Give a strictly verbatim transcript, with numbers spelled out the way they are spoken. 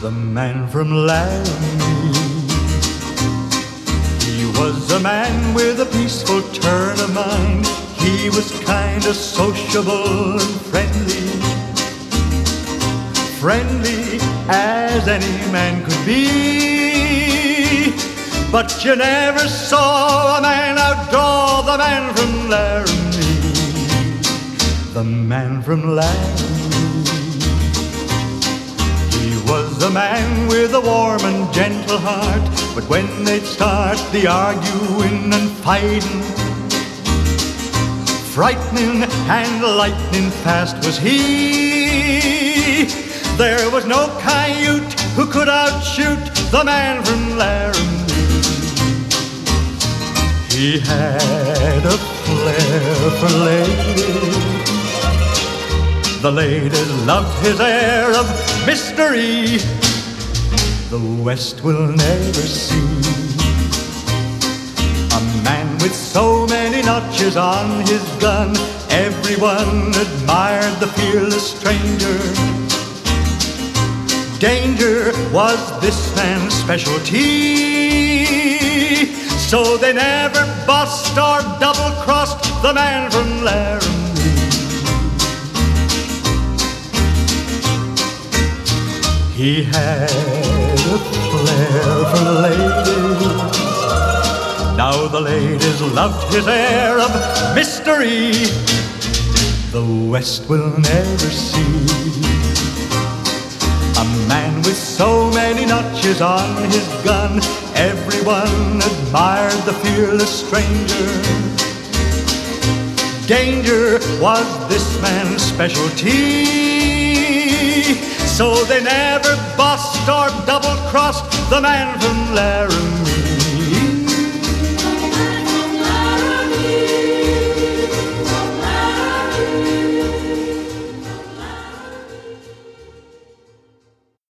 The man from Laramie. He was a man with a peaceful turn of mind. He was kind of sociable and friendly, friendly as any man could be. But you never saw a man outdraw the man from Laramie. The man from Laramie. He was a man with a warm and gentle heart, but when they'd start the arguing and fighting, frightening and lightning fast was he. There was no coyote who could outshoot the man from Laramie. He had a flair for ladies. The ladies loved his air of mystery the West will never see. A man with so many notches on his gun, everyone admired the fearless stranger. Danger was this man's specialty, so they never bust or double-crossed the man from Laramie. He had a flair for ladies. Now the ladies loved his air of mystery the West will never see. A man with so many notches on his gun, everyone admired the fearless stranger. Danger was this man's specialty, so they never bossed or double-crossed the man from Laramie.